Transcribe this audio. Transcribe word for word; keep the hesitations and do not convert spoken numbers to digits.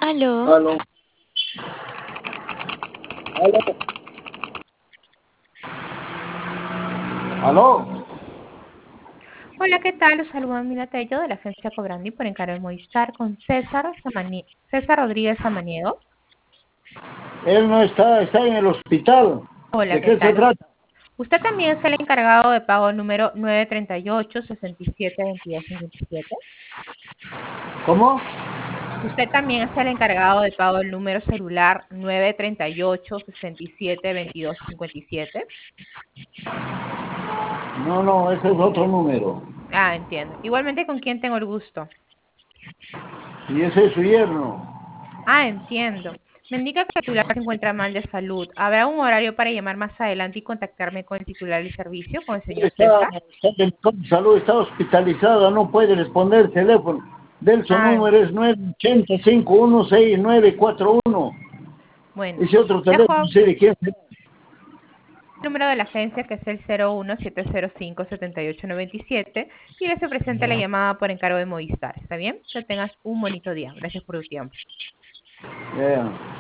Aló. Aló. Aló. Aló. Hola, ¿qué tal? Los saluda Mila Tello de la agencia Cobrandi por encargo de Movistar con César Samani- César Rodríguez Samaniego. Él no está, está en el hospital. Hola, ¿De ¿qué qué se tal? trata? Usted también es el encargado de pago número nueve treinta y ocho, sesenta y siete, veintidós cincuenta y siete. ¿Cómo? Usted también es el encargado de pago del número celular nueve treinta y ocho, sesenta y siete, veintidós cincuenta y siete. No, no, ese es otro número. Ah, entiendo. Igualmente, ¿con quién tengo el gusto? Y ese es su yerno. Ah, entiendo. Me indica que el titular se encuentra mal de salud. ¿Habrá un horario para llamar más adelante y contactarme con el titular del servicio, con el Él señor está, César? está en con salud, está hospitalizado, no puede responder el teléfono. Del su Ah, número es nueve ocho cero, cinco uno seis, nueve cuatro uno. bueno. Ese otro teléfono, no Dejo sé de quién será. el número de la agencia, que es el cero uno siete cero cinco siete ocho nueve siete, y le se presenta la llamada por encargo de Movistar. ¿Está bien? Que tengas un bonito día. Gracias por tu tiempo. Ya.